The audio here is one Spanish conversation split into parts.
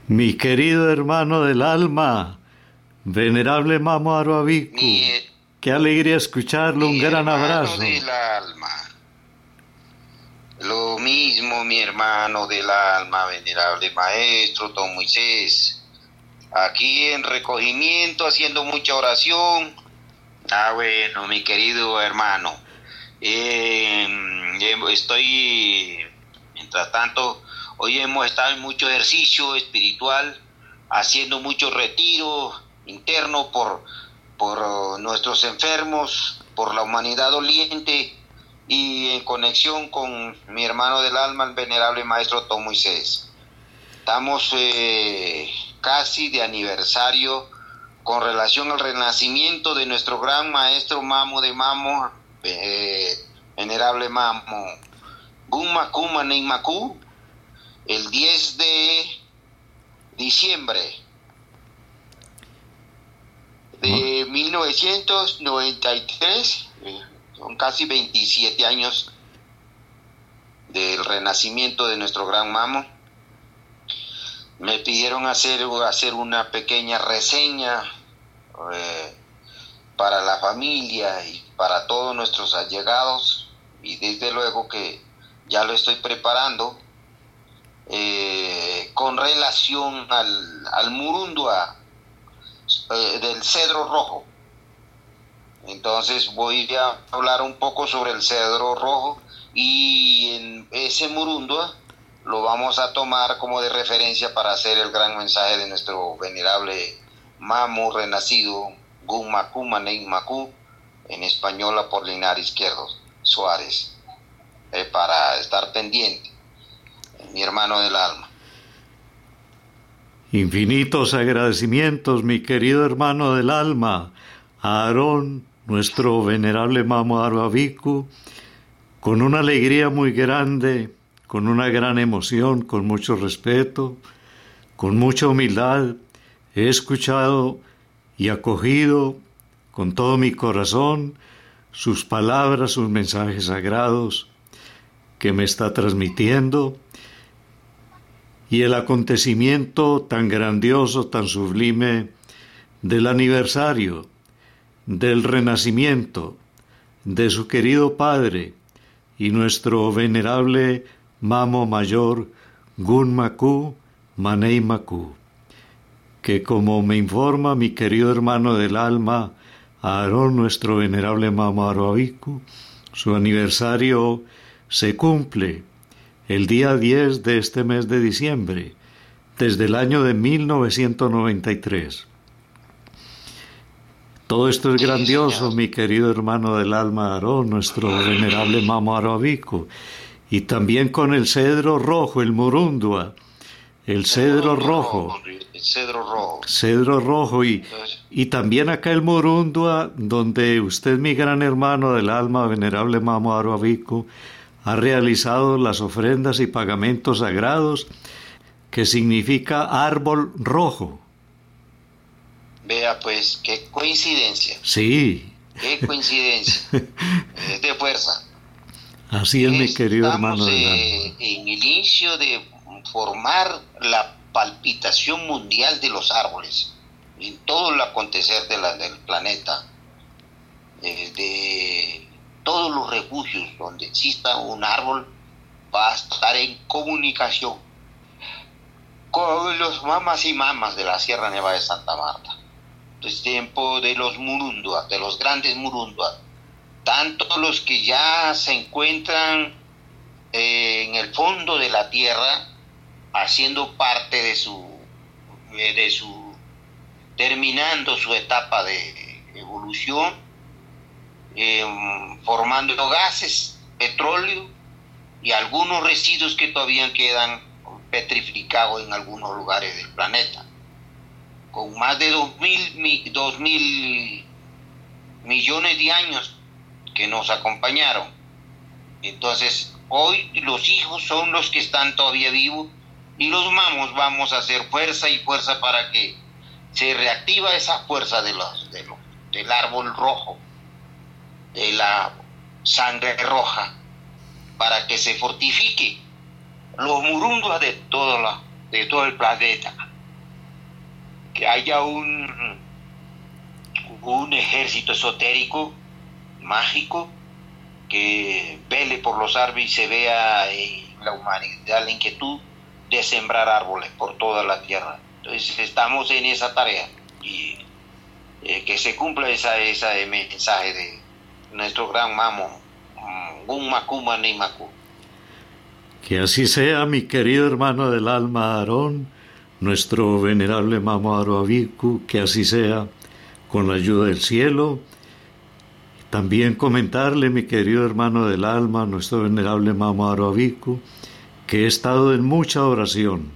Mi querido hermano del alma, venerable Mamo Aruabicu, qué alegría escucharlo, un gran abrazo. Mi hermano del alma, lo mismo mi hermano del alma, venerable maestro Don Moisés, aquí en recogimiento haciendo mucha oración. Bueno, mi querido hermano, estoy, mientras tanto, hoy hemos estado en mucho ejercicio espiritual, haciendo mucho retiro interno por nuestros enfermos, por la humanidad doliente y en conexión con mi hermano del alma, el venerable maestro Don Moisés. Estamos casi de aniversario con relación al renacimiento de nuestro gran maestro Mamo de Mamo, venerable Mamo Gunmaku Maneimaku, el 10 de diciembre de 1993, son casi 27 años del renacimiento de nuestro gran Mamo. Me pidieron hacer una pequeña reseña para la familia y para todos nuestros allegados, y desde luego que ya lo estoy preparando con relación al Murundua del cedro rojo. Entonces voy a hablar un poco sobre el cedro rojo, y en ese Murundua lo vamos a tomar como de referencia para hacer el gran mensaje de nuestro venerable Mamo renacido, Gunmaku Maneimaku, en español Apolinar Izquierdo Suárez, para estar pendiente, mi hermano del alma. Infinitos agradecimientos, mi querido hermano del alma, a Aarón, nuestro venerable Mamo Aruabicu, con una alegría muy grande, con una gran emoción, con mucho respeto, con mucha humildad. He escuchado y acogido con todo mi corazón sus palabras, sus mensajes sagrados que me está transmitiendo, y el acontecimiento tan grandioso, tan sublime del aniversario del renacimiento de su querido padre y nuestro venerable Mamo Mayor Gunmaku Maneimaku, que, como me informa mi querido hermano del alma Aarón, nuestro venerable Mamo Aruabicu, su aniversario se cumple el día 10 de este mes de diciembre, desde el año de 1993. Todo esto es grandioso, mi querido hermano del alma Aarón, nuestro venerable Mamo Aruabicu, y también con el cedro rojo, el Murundua, el cedro rojo. El cedro rojo. Cedro rojo, y también acá el Murundua, donde usted, mi gran hermano del alma, venerable Mamo Aruabicu, ha realizado las ofrendas y pagamentos sagrados, que significa árbol rojo. Vea pues, qué coincidencia. Sí. Qué coincidencia. Es de fuerza. Así es, mi querido hermano del alma. En el inicio de formar la palpitación mundial de los árboles, en todo el acontecer del planeta, de todos los refugios donde exista un árbol, va a estar en comunicación con los mamas y mamas de la Sierra Nevada de Santa Marta. Es tiempo de los Murunduas, de los grandes Murunduas, tanto los que ya se encuentran en el fondo de la tierra, haciendo parte de su terminando su etapa de evolución, formando gases, petróleo y algunos residuos que todavía quedan petrificados en algunos lugares del planeta, con más de 2.000 millones de años que nos acompañaron. Entonces hoy los hijos son los que están todavía vivos, y los mamos vamos a hacer fuerza y fuerza para que se reactiva esa fuerza del árbol rojo, de la sangre roja, para que se fortifique los Murunduas de todo el planeta. que haya un ejército esotérico, mágico, que vele por los árboles y se vea en la humanidad la inquietud de sembrar árboles por toda la tierra. Entonces estamos en esa tarea y que se cumpla ese mensaje de nuestro gran mamo, Gun Makuma Nimaku. Que así sea, mi querido hermano del alma Aarón, nuestro venerable mamo Aroabiku, que así sea, con la ayuda del cielo. También comentarle, mi querido hermano del alma, nuestro venerable mamo Aroabiku, que he estado en mucha oración,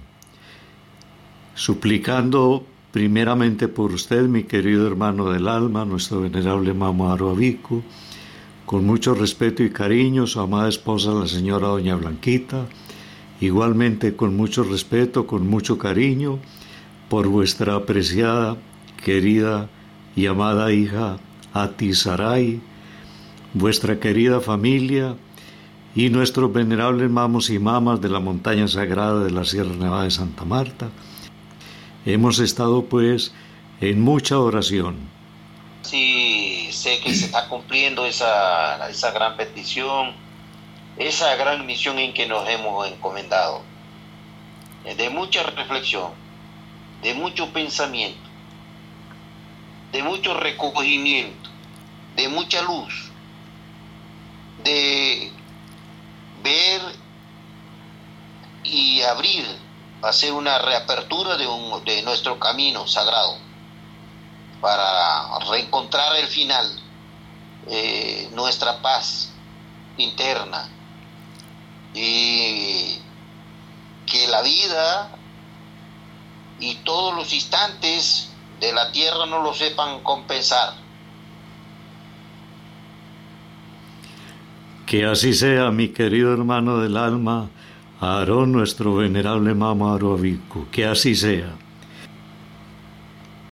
suplicando primeramente por usted, mi querido hermano del alma, nuestro venerable mamo Aroabiku, con mucho respeto y cariño, su amada esposa, la señora doña Blanquita, igualmente con mucho respeto, con mucho cariño, por vuestra apreciada, querida y amada hija Ati Saray, vuestra querida familia y nuestros venerables mamos y mamas de la montaña sagrada de la Sierra Nevada de Santa Marta. Hemos estado pues en mucha oración. Sí, sé que se está cumpliendo esa gran petición, esa gran misión en que nos hemos encomendado, de mucha reflexión, de mucho pensamiento, de mucho recogimiento, de mucha luz, de ver y abrir, hacer una reapertura de nuestro camino sagrado para reencontrar el final, nuestra paz interna, y que la vida y todos los instantes de la tierra no lo sepan compensar. Que así sea, mi querido hermano del alma, Aarón, nuestro venerable mamo Aroabiku, que así sea.